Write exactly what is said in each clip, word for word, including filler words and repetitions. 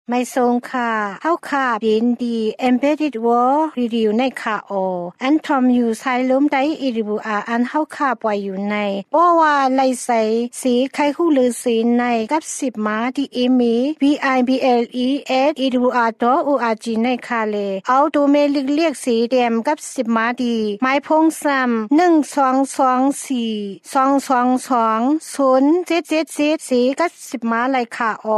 ไม่ทรงค่ะเฮาค่ะยินดี Embedded World Review ในค่ะโออันทอมอยู่ไซล้มได้อีริบูอาอันเฮาค่ะปล่อยอยู่ในเพราะว่าไลใสสีไข่หูลือสีในกับสิบมาที่อีมี บี ไอ บี แอล อี เอส อี ดับเบิลยู อาร์ ดอท โอ อาร์ จี ในค่ะเลเอาตัวเมลิกเรียกสีแดงกับสิบมาดีไม้พงซ้ำหนึ่ง สอง สอง สี่ สอง สอง สอง ศูนย์ เจ็ด เจ็ด เจ็ดสีกับสิบมาเลยค่ะโอ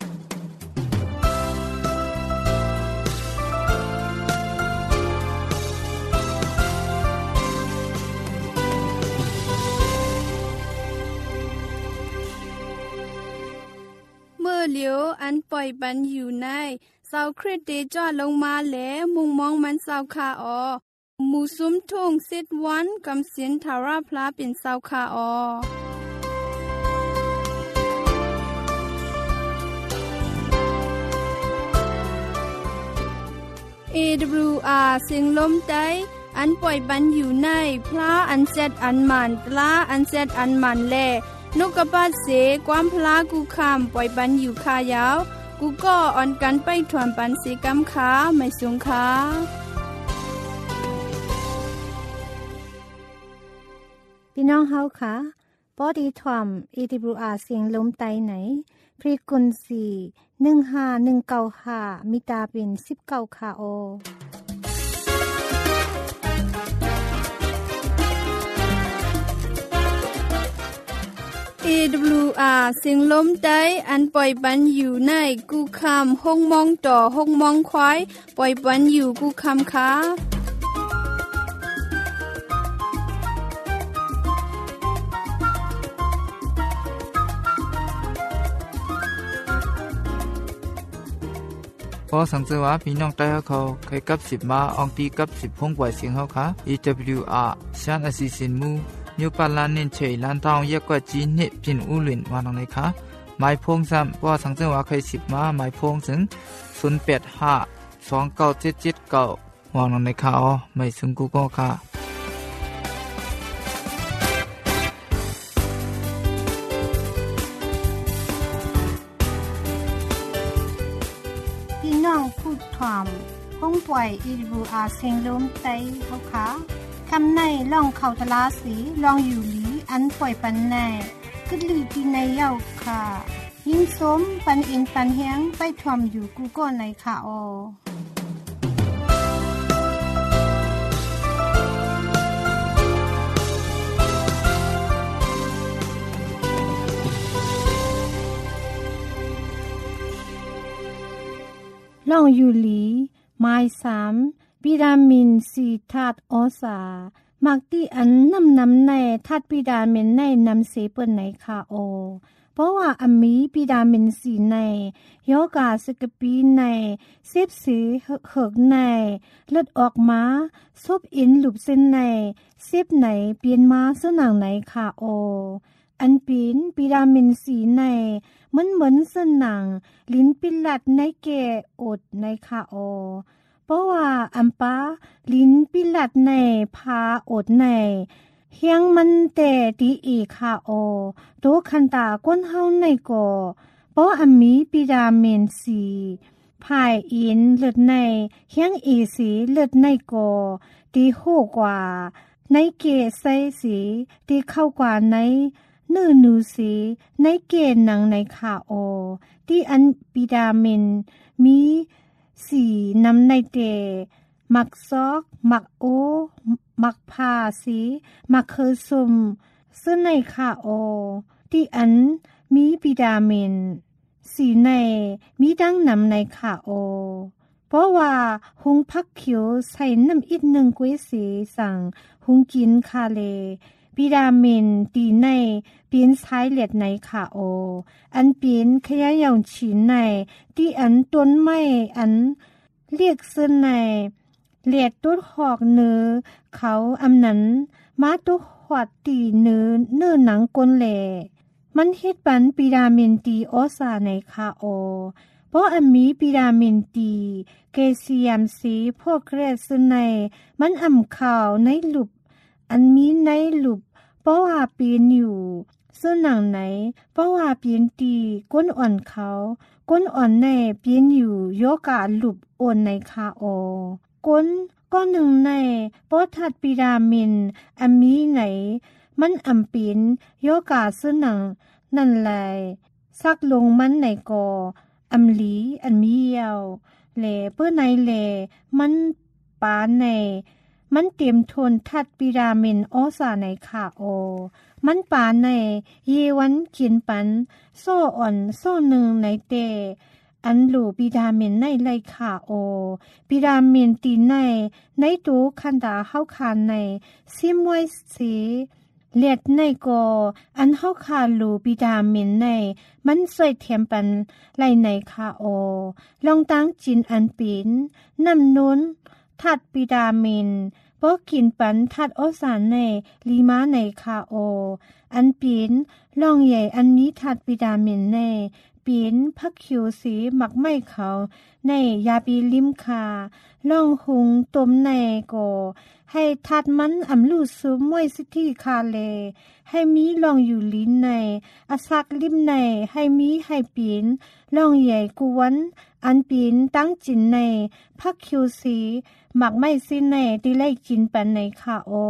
เมื่อเหลียวอันปล่อยปันอยู่ในเสาคริสเตจอดลงมาแล้วมุงมองมันเสาคาออหมู่ซุ้มทุ่งสิดวันกำเสียนทาราพลาเป็นเสาคาออ เอ ดับเบิลยู อาร์ เสียงลมใจอันปล่อยปันอยู่ในพระอันเซตอันมันตลาอันเซตอันมันแลนกกระบาดเสความพลากูคำปล่อยปันอยู่คายาวกูก็อ่อนกันไปถ่วมปันเสกำขาไม่สูงขาพี่น้องเฮาค่ะปอดีถ่วม เอ ดับเบิลยู อาร์ เสียงลมไตไหนพรีกุนสีหนึ่งห้าหนึ่งเก้าห้ามิตาเป็นสิบเก้าค่ะโอเอ ดับเบิลยู อาร์ เสียงลมใจอันปล่อยปันอยู่ในกูคำห้องมองต่อห้องมองควายปล่อยปันอยู่กูคำขาพอสังเกตว่าพี่น้องใต้เขาเคยกับสิบมาอองตีกับสิบพงปล่อยเสียงเขาค่ะ อี ดับเบิลยู อาร์ ชันอสิสินมูนิวปาลานินเฉยลานทองเยกกว่าจีนิพินอุลินวานองในค่ะหมายพงซ้ำพอสังเกตว่าเคยสิบมาหมายพงถึงศูนย์ แปด ห้า สอง เก้า เจ็ด เจ็ด เก้าวานองในค่ะอ๋อไม่ถึงกูก็ค่ะพูดความห้องปล่อย อี ดับเบิลยู อาร์ เสียงลมไตเขาค่ะคำในล่องเขาทลาสีลองอยู่หลีอันปล่อยปันในกึดลีดีในเย้าค่ะยิ่งสมปันอินปันเฮียงไปทวมอยู่กูก็ในค่ะออล่องยูลีไม้สามวิตามินซีธาตุออสามักที่อันน้ำน้ำในธาตุวิตามินในน้ำเสเปิ้นในคาโอเพราะว่าอันมีวิตามินซีในยอกาสกปีในเซฟสีเหิกในเลือดออกมาซบอินหลุบเส้นในเซฟไหนเปลี่ยนมาสนังในคาโออันปีนวิตามินซีในมันเหมือนสนังลิ้นปิลัดในแก่อดในคาโอเพราะว่าอัมปาลิ้นปิลัดในพาอดในเฮียงมันแต่ดีอีคาโอโดคันตาก้นเฮาในก่อเพราะอันมีวิตามินซีพายอินเลือดในเฮียงอีสีเลือดในก่อดีโหกว่าในเกใส่สีดีเข้ากว่าในเนื้อนูสีในเกณฑ์หนังในขาโอที่อันวิตามินมีสีนำในเตมักซอกมักโอมักพาสีมักเคอซุมซึ่งในขาโอที่อันมีวิตามินสีในมีดังนำในขาโอเพราะว่าหุงพักเขียวใส่น้ำอิดหนึ่งกุ้ยสีสั่งหุงกินคาเลวิตามินดีในเป็นสายเลือดในขาโออันเป็นขยายอย่างฉีนในที่อันต้นไม้อันเรียกซึ่งในเลือดต้นหอกเนื้อเขาอำนั้นมาตุหวัดตีเนื้อเนื้อหนังก้นแหล่มันเฮ็ดปันวิตามินดีออสาในขาโอเพราะอันมีวิตามินดีแคลเซียมสีพวกแร่ซึ่งในมันอ่ำข่าวในหลุบอันมีในหลุบเพราะว่าปีนอยู่ซึ่งหนังไหนเพราะว่าเปลี่ยนตีก้นอ่อนเขาก้นอ่อนในเปลี่ยนอยู่โยกาหลุบโอนในคาโอก้นก็หนึ่งในปอทัดปิรามินอันมีไหนมันอำปีนโยกาซึ่งหนังนั่นแหละซักลงมันในกออำลีอันมีเยาวแลเปื้อในแลมันปาในมันเตรียมทนทัดปิรามินออสาในคาโอมันปาในเยวันกินปันโซ่อ่อนโซ่หนึ่งในเตอันหลูปิรามินในไลคาโอปิรามินตีในในตูคันดาเข้าคานในซิมไว้สีเลียดในกออันเข้าคาลูปิรามินในมันสวยเทียมปันไลในคาโอลองตั้งจินอันปีนน้ำนุนทัดปิรามินพอกินปันทัดอสานในลีมาในคาโออันปีนล่องใหญ่อันนี้ทัดปิรามินในปีนพักคิวสีหมักไม่เขาในยาปีลิมคาล่องหุงต้มในโกให้ทัดมันอำลูซุมมวยสิที่คาเลให้มีล่องอยู่ลิ้นในอาซักลิมในให้มีให้ปีนล่องใหญ่กวนอันปีนตั้งจินในพักคิวสีหมักไม่สิในที่ไล่กินปันในคาโอ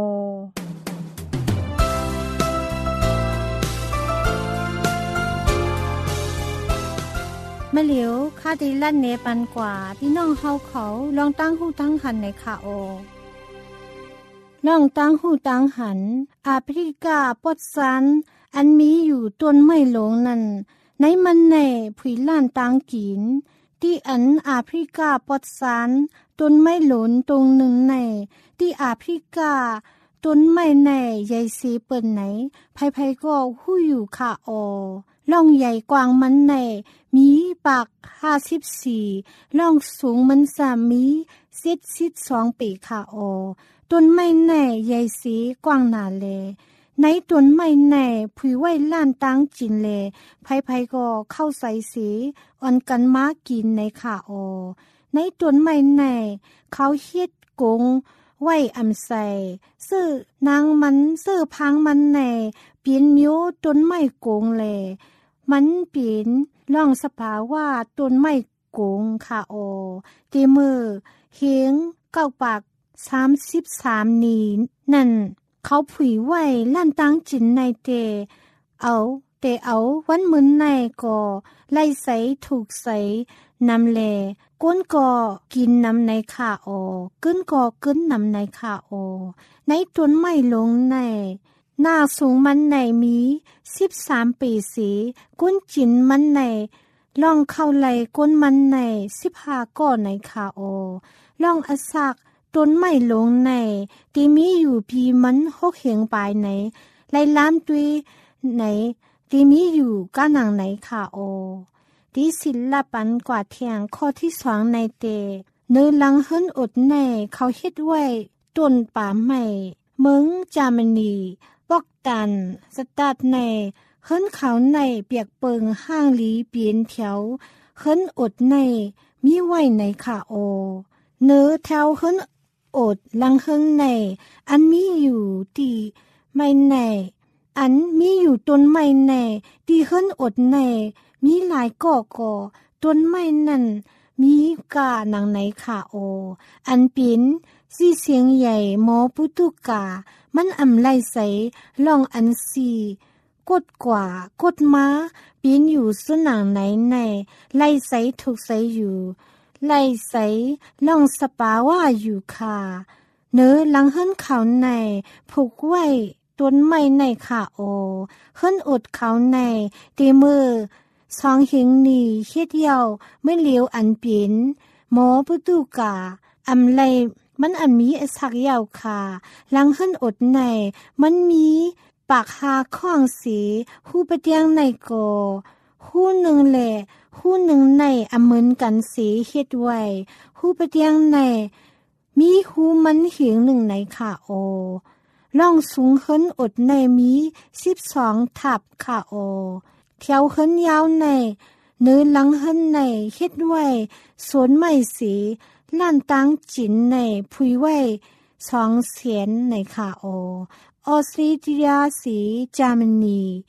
มะเหลียวคาดีลั่นเนปันกว่าพี่น้องเฮาเขาลองตั้งหูตั้งหันในคาโอลองตั้งหูตั้งหันแอฟริกาปอดซันอันมีอยู่ต้นไม้หลงนั่นในมันในผุยล้านตั้งกินที่อันแอฟริกาปอดซันต้นไม้หลนตรงหนึ่งในที่แอฟริกาต้นไม้ในใหญ่สีเปิ้นไหนไผๆก็หู้อยู่คาโอล่องใหญ่กว้างมันในมีปากห้าสิบสี่ล่องสูงมันสามมีเจ็ดสิบสองปีค่ะโอต้นไม้ในใหญ่สีกว้างหนาเลในต้นไม้ในผุยไว้ล้านตั้งจินเลไผๆก็เข้าใส่สีอ่อนกันมากินในค่ะโอในต้นไม้ในเขาเฮ็ดกงไว้อำใส่ซื้อนางมันซื้อพังมันในเปลี่ยนมิวต้นไม้กงเลมันเปลี่ยนล่องสภาว่าต้นไม้กงคาโอเตมือเฮงเก้าปากสามสิบสามนีนั่นเขาผุยไว้ลั่นตั้งจินในเตเอาเตเอาวันมืนในก็ไล่ใสถูกใสนำแลก้นก็กินนำในคาโอกึ้นก็กึ้นนำในคาโอในต้นไม้ลงในหน้าสูงมันในมีสิบสามปีสีก้นจินมันในล่องเข้าไหลก้นมันในสิบห้าก้อนในคาโอล่องอสักต้นไม้ลงในที่มีอยู่พีมันหกเหงปลายในไล่ล้ามตุยในที่มีอยู่ก้าหนังในคาโอที่ศิลปันกว่าเทียงข้อที่สองในเตเนื้อลังเฮิรนอดในเขาเฮ็ดไว้ต้นป่าใหม่เมืองจามนีปอกตันสตาร์ทในเฮิรนเขาในเปียกเปิงห้างลีเปลี่ยนแถวเฮิรนอดในมีไว้ในคาโอเนื้อแถวเฮิรนอดลังเฮิรนในอันมีอยู่ที่ไม่ในอันมีอยู่ต้นไม้ในที่เฮิรนอดในมีหลายก่อก่อต้นไม้นั่นมีกาหนังในคาโออันเป็นสีเสียงใหญ่หมอปุตุกามันอำไลใสลองอันสีกดกว่ากดม้าปีนอยู่สนางไหนในไล่ใสถูกใสอยู่ไล่ใสลองสปาว่าอยู่ค่ะเนื้อลังเฮิรนเขาในผูกไว้ต้นไม้ในคาโอเฮิรนอดเขาในเตมือสองหิงนี่เฮ็ดเยาไม่เหลียวอันเปลี่ยนหมอปุตุกาอำไลมันอันมีอสักยาวค่ะลังเฮิรนอดในมันมีปากหาข้องสีหูปะเตียงในโกหูหนึ่งแหละหูหนึ่งในอเหมือนกันสีเฮ็ดไว้หูปะเตียงในมีหูมันเหียงหนึ่งในค่ะโอล่องสูงเฮิรนอดในมีสิบสองทับค่ะโอแถวเฮิรนยาวในเนื้อลังเฮิรนในเฮ็ดไว้สวนไม้สีล้านตั้งจินในพุยไว้สองเสียนในคาโอออสเตรเลียสีจามนี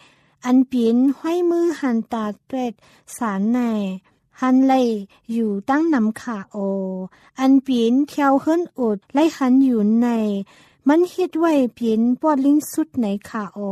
อันเปียนห้อยมือหันตาเตรดสารในหันเลยอยู่ตั้งนำขาโออันเปียนเที่ยวเฮิรนอุดไล่หันอยู่ในมันเฮ็ดไว้เปียนปอดลิ้นสุดในขาโอ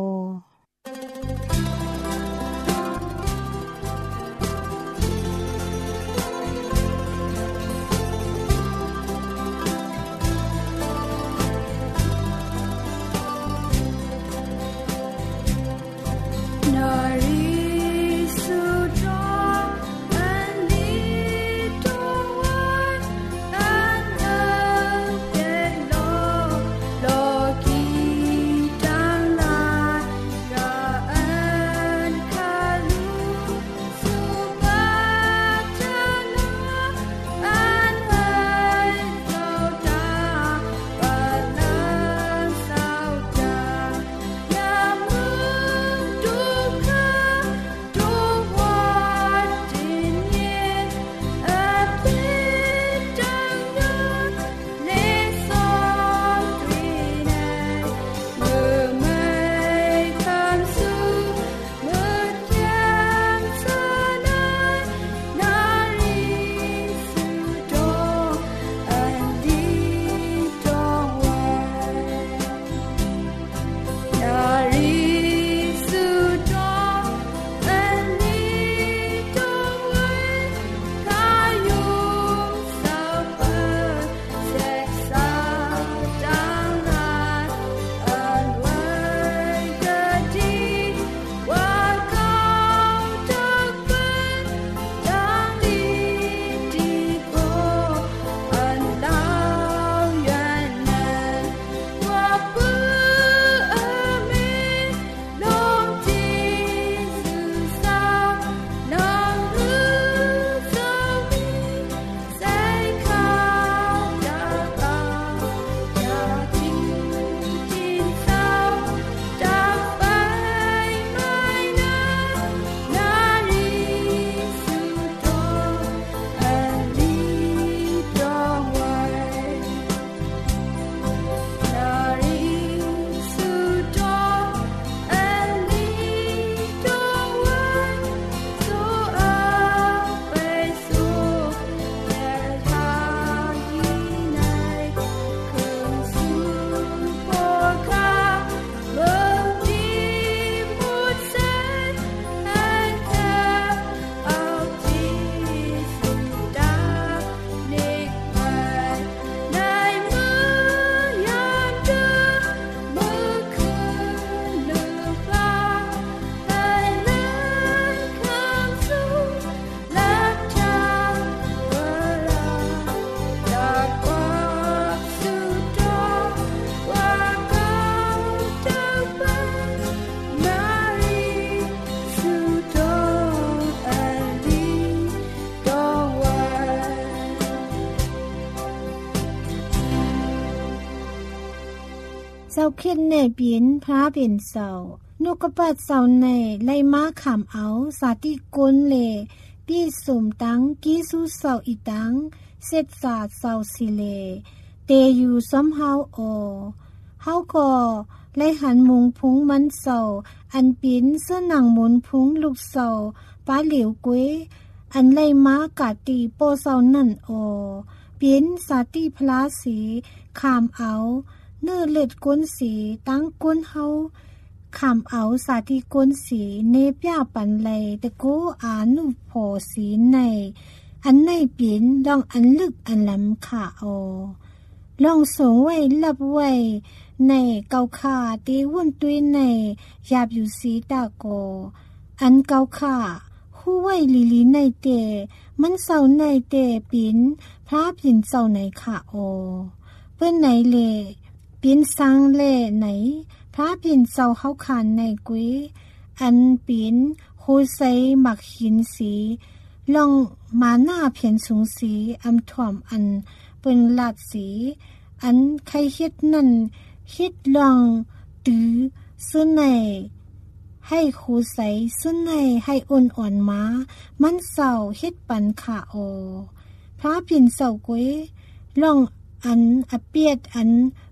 เจ้าเข็ดในเปียนพระเป็นเสานกกระปัดเสาในไล่ม้าขามเอาสาติกุลเลปีสมตังกีสุเสาอีตังเสร็จสาเสาสิเลเตอยู่ซ้ำเฮาโอเฮาก็ไล่หันมุงพุงมันเสาอันปีนเสื้อหนังหมุนพุงลูกเสาป้าเหลียวกุ้ยอันไล่ม้ากาตีโปเสานั่นโอเปียนสาติพลาสีขามเอาเนื้อเลือดก้นสีตั้งก้นเฮาขามเอาสาธิก้นสีเนปยาปันเลยตะโกอานุโพสีในอันในปีนลองอันลึกอันลำขาโอลองสูงไว้ลับไว้ในเกาขาตีวุ่นตุยในยาบอยู่สีตาโกอันเกาขาหู้ไว้ลีลีในเตมันเศร้าในเตปีนพระปิ่นเศร้าในขาโอเปิ้นไหนเลปีนสังเล่ไหนพระปีนเศร้าเขาขานในกุ้ยอันปีนโฮไซหมักหินสีลองมาหน้าเพียนสูงสีอำถ่วมอันเป็นลาดสีอันใครเฮ็ดนั่นเฮ็ดลองตือซึ่งในให้โฮไซซึ่งในให้อ่อนอ่อนมามันเศร้าเฮ็ดปันขาโอพระปีนเศร้ากุ้ยลองอันอเปียดอัน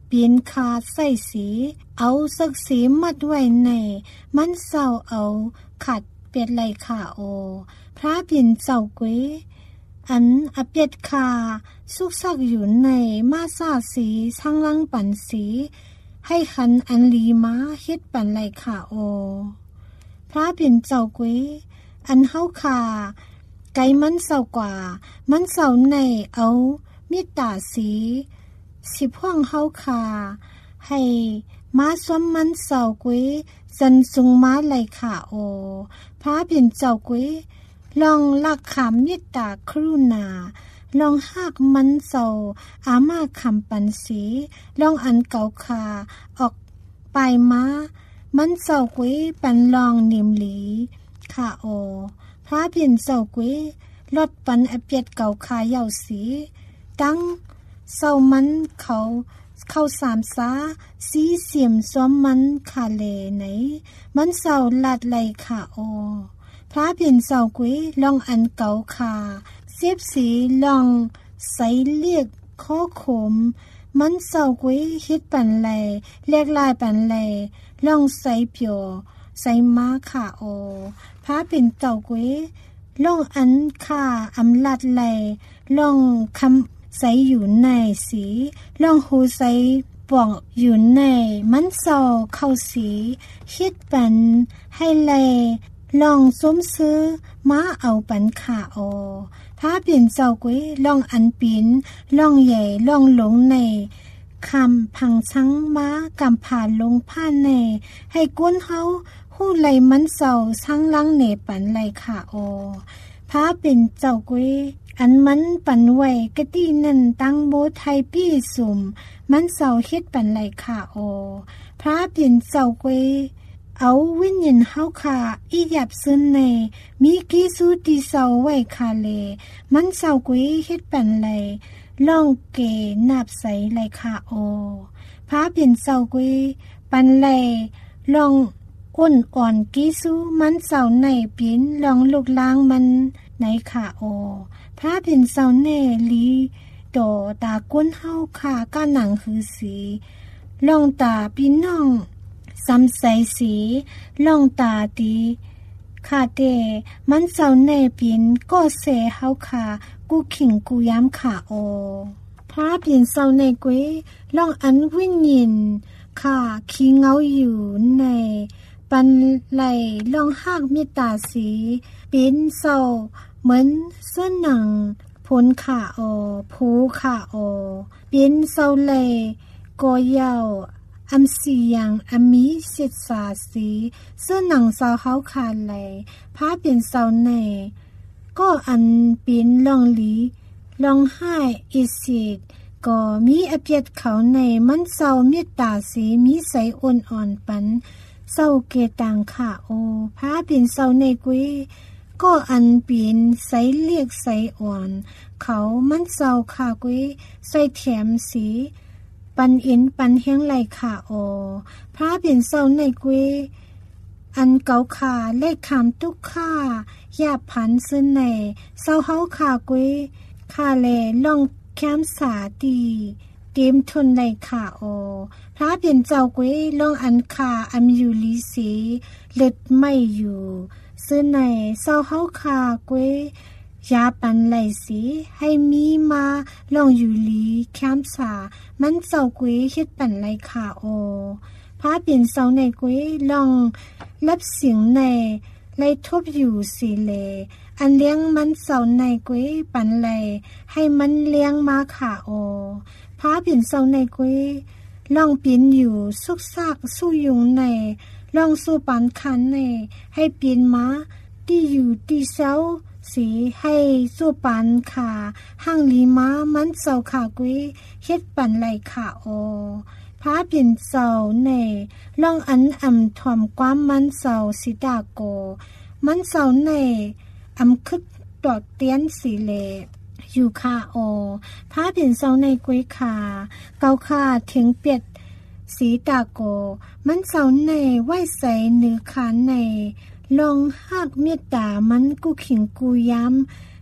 เปลี่ยนขาดใส่สีเอาสักสีมัดไว้ในมันเศร้าเอาขัดเป็ดไหลขาโอพระเปลี่ยนเจ้าเกวอันอเปียดคาสุกซักอยู่ในมาซาสีช่างลังปันสีให้ขันอันลีมาเฮ็ดปันไหลขาโอพระเปลี่ยนเจ้าเกวอันเฮาคาไกมันเศร้ากว่ามันเศร้าในเอามิตาสีสิบห้องเฮาคาให้มาซ้อมมันเศร้าเกวจันสุงมาไหลขาโอพระเปลี่ยนเจ้าเกวลองลักขามเมตตาครุณาลองหากมันเศร้าอามาคำปันสีลองอันเก่าคาออกไปมามันเศร้าเกวปันลองนิมหลีขาโอพระเปลี่ยนเจ้าเกวลดปันอเปียดเก่าคาเยาสีตั้งเศร้ามันเขาเข้าสามสาสีเสียมซ้อมมันคาเลไหนมันเศร้าลาดไหลขาโอพระเปลี่ยนเศร้ากุ้ยลองอันเก่าคาเสียบสีลองใสเรียกข้อขมมันเศร้ากุ้ยฮิตปันไหลเรียกลายปันไหลลองใสเปียวใสมาขาโอพระเปลี่ยนเต่ากุ้ยลองอันคาอำลัดไหลลองคำใสอยู่ในสีลองหูใสปองอยู่ในมันเศร้าเข้าสีฮิตปันให้ไหลลองส้มซื้อม้าเอาปันขาโอพระเปลี่ยนเจ้ากุ้ยลองอันปินลองใหญ่ลองหลงในคำพังชังม้ากำผ่านลงผ้าในให้ก้นเฮาหู้ไหลมันเศร้าชังลังเนปันไหลขาโอพระเป็นเจ้ากุ้ยอันมันปันไว้กะตี้นั่นตั้งโบไทยปี้สุ่มมันเศร้าเฮ็ดปันไหลขาโอพระเปลี่ยนเจ้ากุ้ยเอาวิญญาณเฮาคาอีหยับซึนในมีกีสูติเศร้าไว้คาเลมันเศร้ากุ้ยเฮ็ดปันไหลล่องเกนับใสไหลคาโอพระเปลี่ยนเศร้ากุ้ยปันไหลล่องอ้นอ่อนกีสูมันเศร้าในปินลองลูกล้างมันในขาโอพระเปลี่ยนเศร้าแน่ลีโตตาก้นเฮาคาก้าหนังคือสีลองตาปีน้องซ้ำใสสีล่องตาตีขาเตมันเศร้าในปินก็เสเฮาขากูขิงกูย้ำขาโอพระเปลี่ยนเศร้าในกุ้ยล่องอันวิญญาณขาขี้เงาอยู่ในปันไหลล่องหากเมตตาสีปินเศร้าเหมือนเสื้อหนังผลขาโอผูขาโอปินเศร้าไหลก็ยาวอัมสียังอัมมีเสียดสาสีเสื้อหนังสาวเขาขาดไหลผ้าเปลี่ยนเสาในก็อันเป็นลองหลีลองไห้อิสิดก็มีอเปียดเขาในมันเศร้าเมตตาสีมีใสอ่อนอ่อนปันเศร้าเกตังขาโอผ้าเปลี่ยนเสาในกุ้ยก็อันเป็นใสเรียกใสอ่อนเขามันเศร้าขากุ้ยใสแถมสีปันอินปันแห้งไหลขาโอพระเปลี่ยนเศร้าในกุ้ยอันเก่าขาเลขคำตุกข้ายาพันซึ่งในเศร้าเฮาขากุ้ยขาเลล่องแคมสาตีเต็มทนไหลขาโอพระเปลี่ยนเจ้ากุ้ยล่องอันขาอัมยูลีสีเล็ดไม่อยู่ซึ่งในเศร้าเฮาขากุ้ยยาปันไหลสีให้มีมาลองอยู่ลีแคมสามันเศร้ากุ้ยเฮ็ดปันไหลขาโอพระเปลี่ยนเศร้าในกุ้ยลองรับเสียงในไล่ทบอยู่สีเลอันเลี้ยงมันเศร้าในกุ้ยปันไหลให้มันเลี้ยงมาขาโอพระเปลี่ยนเศร้าในกุ้ยลองปีนอยู่ซุกซากสู้ยุงในลองสู้ปันคันในให้ปีนมาที่อยู่ที่เศร้าสีให้สู้ปันขาห้างลีม้ามันเศร้าขากุ้ยเฮ็ดปันไหลขาโอพระเปลี่ยนเศร้าในลองอันอำถ่อมความมันเศร้าสิดาโกมันเศร้าในอำคึดดอกเตี้ยนสีเลอยู่ขาโอพระเปลี่ยนเศร้าในกุ้ยขาเกาขาถึงเปียดสีตาโกมันเศร้าในไหวใสเนื้อขาในลองหากเมตตามันกูขิงกูย้ำ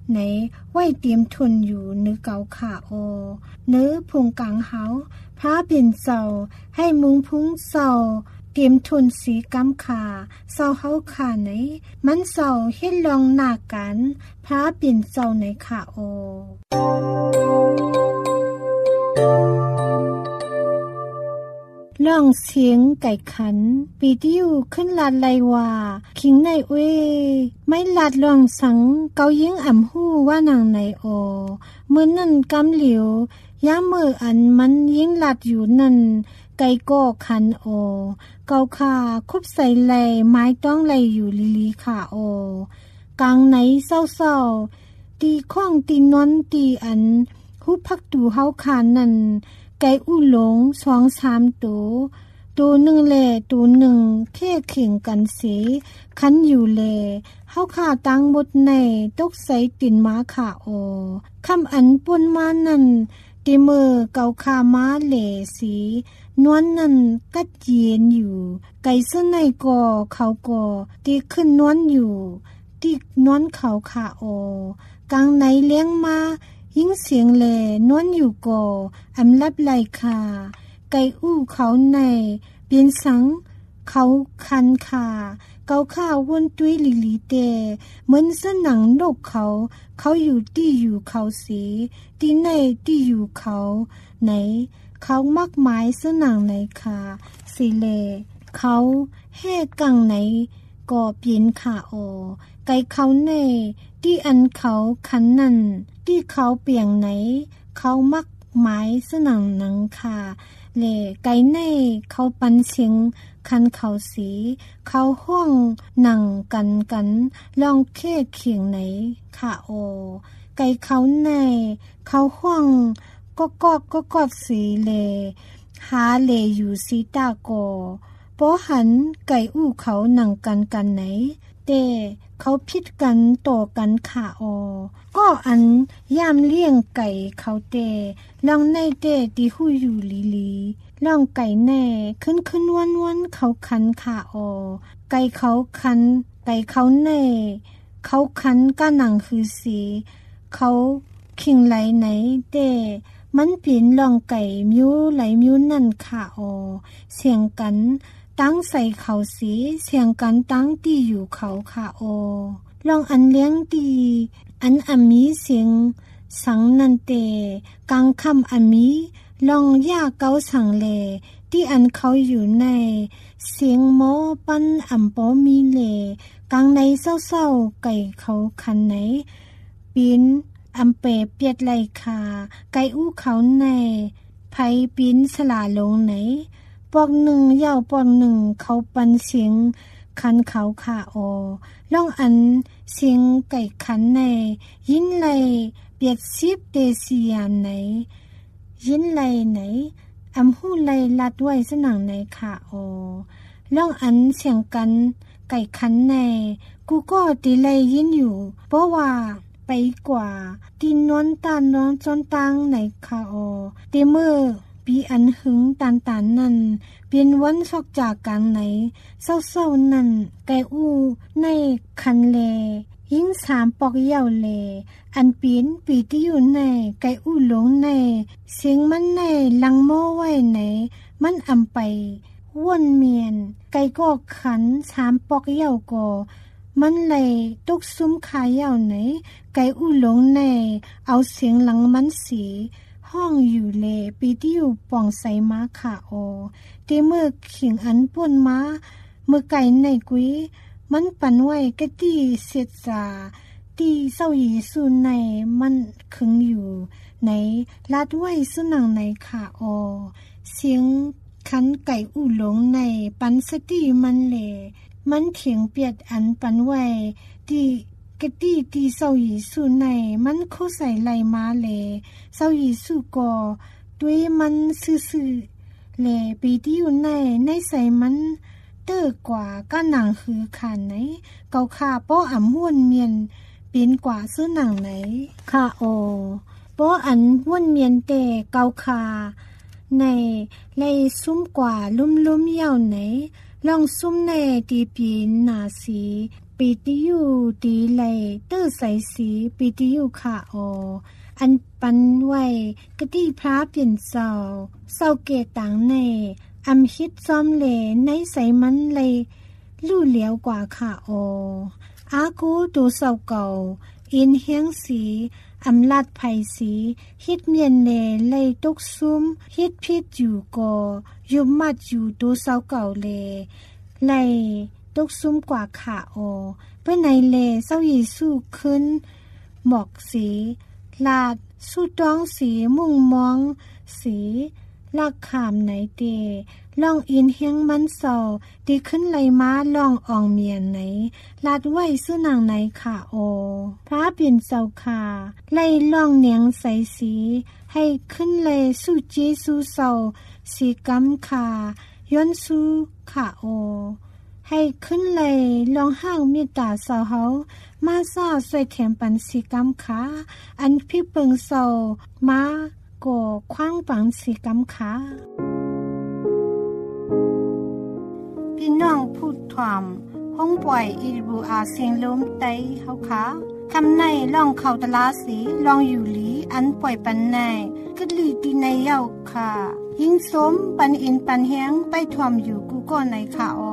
ไหนไว้เตรียมทุนอยู่นึกเกาขาโอเนื้อพุงกลางเฮาพระเปลี่ยนเศร้าให้มุงพุงเศร้าเตรียมทุนสีกำขาเศร้าเฮาขาไหนมันเศร้าเฮ็ดลองหน้ากันพระเปลี่ยนเศร้าไหนขาโอล่องเสียงไก่ขันปีดิวขึ้นลาดไลว่าคิงในเว้ไม่ลาดลองสังเกายิงอ่ำหู้ว่านางในโอเมื่อนั่นกำเหลียวย่ามืออันมันยิงลาดอยู่นั่นไก่ก็ขันโอเกาขาคุบใส่ไหลไม้ต้องไหลอยู่ลิลีขาโอกลางไหนเศร้าๆตีข้องตีนอนตีอันหูพักดูเฮาขานนั่นไก่อู้หลงสองสามตัวตัวหนึ่งแหล่ตัวหนึ่งแค่เข่งกันเสีคันอยู่แหล่เฮาขาตังหมดในตกใส่ตินม้าขาโอคำอันป่นมานั่นตีมือเกาขาม้าแหล่สีนวลนั่นกัดเย็นอยู่ไก่เส้นในก่อเขาก่อตีขึ้นนวลอยู่ตีนวลเขาขาโอกลางไหนเลี้ยงมายิ่งเสียงแลนวลอยู่ก่ออำลับไหลคาไก่อู้เขาในเปลี่ยนสังเขาคันคาเกาข้าววนตุ้ยลิลิเตเหมือนเส้นหนังนกเขาเขาอยู่ที่อยู่เขาสีที่ในที่อยู่เขาไหนเขามักหมายเส้นหนังไหนคาสิเลเขาแห่กังไหนก็เปลี่ยนขาโอไก่เขาในที่อันเขาคันนั่นที่เขาเปียงไหนเขามักหมายสนังหนังค่ะเล่ไก่ในเขาปันเสียงคันเขาสีเขาห้องหนังกันกันลองแค่เขียงไหนค่ะโอไก่เขาในเขาห้องก็กอดก็กอดสีเล่หาเล่อยู่สีตาโกปอหันไก่อู้เขาหนังกันกันไหนเต้เขาพิดกันต่อกันขาออก็อันยามเลี้ยงไก่เขาเตลองในเตตีหู้อยู่ลีลีลองไก่แน่ขึ้นขึ้นวันวันเขาคันขาออไก่เขาคันไก่เขาแน่เขาคันก้าหนังคือสีเขาคิงไหลไหนเตมันเปลี่ยนลองไก่มิวไหลมิวนั่นขาออเสียงกันตั้งใส่เขาสีเสียงกันตั้งตีอยู่เขาค่ะโอลองอันเลี้ยงตีอันอามีเสียงสังนันเตกลางคำอามีลองย่าเกาสังเลที่อันเขาอยู่ในเสียงโมปันอ่ำปอมีเลกลางในเศร้าๆไก่เขาคันไหนปีนอำเปเปียดไหลคาไก่อู้เขาในไผปีนสลาลงไหนปอกหนึ่งยาวปอกหนึ่งเขาปันเสียงคันเขาขาโอล่องอันเสียงไก่ขันในยินไหลเปียดซิบเตเซียนไหนยินไหลไหนอำหูไหลลัดไว้สนังในขาโอล่องอันเสียงกันไก่ขันในกูก็ตีไหลยินอยู่เพราะว่าไปกว่าตีนอนตานอนจนตังในขาโอเตเมื่อปีอันหึงตานตานนั่นเปลี่ยนวันซอกจากกลางไหนเศร้าๆนั่นไก่อู้ในคันเลยิ่งสามปอกเย่าเลอันปีนปีที่อยู่ในไก่อู้หลงในเสียงมันในลังโม่ไว้ไหนมันอำไปวนเมียนไก่ก็ขันสามปอกเย่าก็มันเลยตกซุ้มขายเย่าไหนไก่อู้หลงในเอาเสียงหลังมันสีห้องอยู่เลปีที่อยู่ป่องใส่ม้าขาโอเตเมื่อขิงอันป่วนม้าเมื่อไก่ในกุ้ยมันปั่นไว้กะตี้เสียดสาตีเศร้าหยีสูนในมันขึงอยู่ในลาดไว้สุนังในขาโอเสียงคันไก่อู้หลงในปันสติมันเลมันเถียงเปียดอันปันไว้ที่กะตี้ตีเศร้าหยีสูในมันคู่ใส่ไหลมาเลเศร้าหยีสูก่อด้วยมันซื่อๆเลปีที่อยู่ในในใส่มันเตอร์กว่าก็หนังคือขานไหนเกาขาป้ออ่ำห้วนเมียนเป็นกว่าซื้อหนังไหนค่ะโอป้ออันห้วนเมียนเตเกาขาในไล่ซุ้มกว่าลุ่มๆเย่าไหนลองซุ้มในตีปีนหนาสีปีติยูดีเลยตื้อใสสีปีติยูค่ะโออันปันไว้กะดีพระเปลี่ยนเศร้าเศร้าเกตังในอำฮิตซ้อมเลในใสมันเลยลู่เหลียวกว่าค่ะโออากูดูเศร้าเก่าอินเฮียงสีอำลาดไผ่สีฮิตเมียนเลเลยตุกซุมฮิตพิษอยู่ก็ยุมมัดอยู่ดูเศร้าเก่าเลเลยตุกซุมกว่าค่ะโอเพื่อในเลเศร้ายีสู้ขึ้นหมอกสีลาดสู้ต้องสีมุ่งมองสีลักขามไหนเตลองอินเฮียงมันเศร้าดีขึ้นไหลม้าลองอ่องเมียนไหนลาดไว้ซื้อนางไหนค่ะโอพระเปลี่ยนเศร้าค่ะไล่ลองเนียงใสสีให้ขึ้นเลยสู้เจสู้เศร้าสีกำค่ะย้อนสู้ค่ะโอให้ขึ้นเลยลองห้างมีตาเศร้าเฮามาซาสวยเถียมปันสีกำขาอันพี่เปิงเศร้ามาก่อคว้างปังสีกำขาพี่น้องพูดถ่อมห้องป่วยอีบูอาเสียงลมไตเฮาขาคำในล่องเขาตลาสีลองอยู่หลีอันป่วยปันในกึดลีตีในเย้าค่ะยิ่งสมปันอินปันเฮียงไปถ่อมอยู่กูก็ในค่ะโอ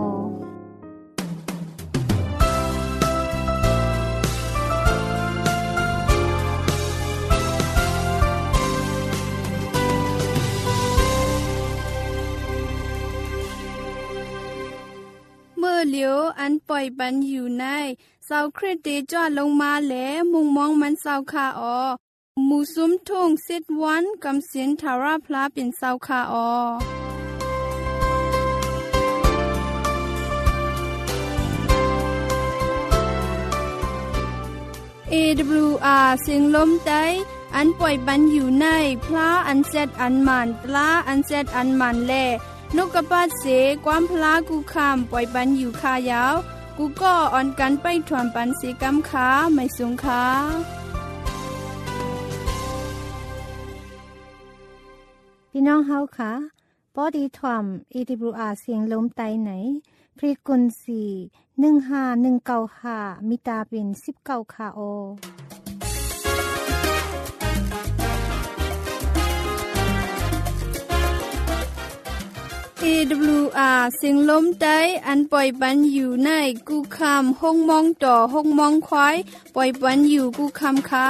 เมื่อเหลียวอันปล่อยบันอยู่ในเสาคริสเตจอดลงมาแหลมุงมองมันเสาคาออหมูซุ้มทุ่งสิดวันกำเสียนทาราพลาเป็นเสาคาออ เอ ดับเบิลยู อาร์ เสียงลมใต้อันปล่อยบันอยู่ในพลาอันเซตอันมันปลาอันเซตอันมันแลนกกระปาดเสความพลากูคำปล่อยบันอยู่คายาวกูก็อ่อนกันไปถวนปันสีกำขาไม่สูงขาพี่น้องเฮาค่ะปอดีถวม เอ ดับเบิลยู อาร์ เสียงลมไตไหนฟรีควนซีหนึ่งห้าหนึ่งเก้าห้ามิตาเป็นสิบเก้าค่ะโอเอ ดับเบิลยู อาร์ เสียงลมใต้อันปล่อยบันอยู่ในกูคำห้องมองต่อห้องมองควายปล่อยบันอยู่กูคำค้า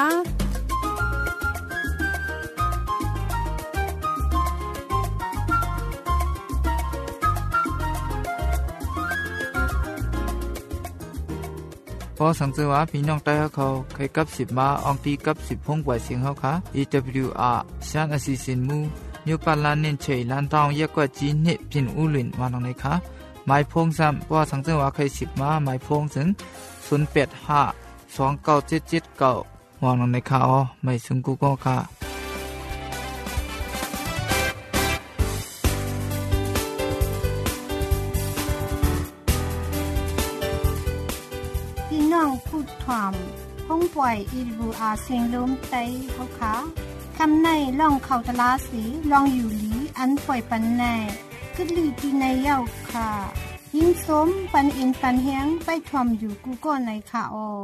พอสังเกตว่าพี่น้องใต้เขาเคยกับสิบมาอองตีกับสิบพงกว่าเสียงเขาค่ะ เอ ดับเบิลยู อาร์ ชานอสิสินมูนิวปาลานเน้นเฉยลานทองเยอะกว่าจีนเนพินอูลินวานองในค่ะหมายพงซ้ำเพราะสังเกตว่าเคยสิบมาหมายพงถึงศูนย์แปดห้าสองเก้าเจ็ดเจ็ดเก้าวานองในค่ะอ๋อไม่ซึงกูก็ค่ะพี่น้องพูดถ่อมห้องปล่อย อี ดับเบิลยู อาร์ เสียงลมไตเฮาค่ะคำในล่องเขาตลาสีลองอยู่หลีอันปล่อยปันในกึดลีตีในเย้าค่ะยิ่งสมปันอินปันเฮียงไปถ่อมอยู่กูก็ในค่ะออ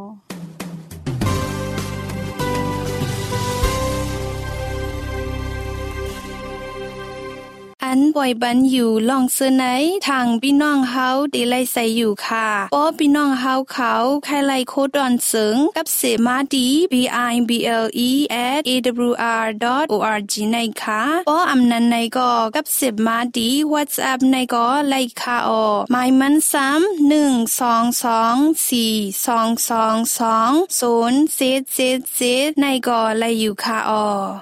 อันปล่อยบันอยู่ลองเสนอทางพี่น้องเฮาดีไลใส่อยู่ค่ะป้อพี่น้องเฮาเขาใครไลโคดอนเสิงกับเสมาดี บี ไอ บี แอล อี แอท เอ ดับเบิลยู อาร์ ดอท โอ อาร์ จี ในค่ะป้ออำนันในก็กับเสมาดี WhatsApp ในก็ไลค่ะออหมายมันซ้ำหนึ่ง สอง สอง สี่ สอง สอง สอง ศูนย์ เจ็ด เจ็ด เจ็ดในก็ไลอยู่ค่ะออ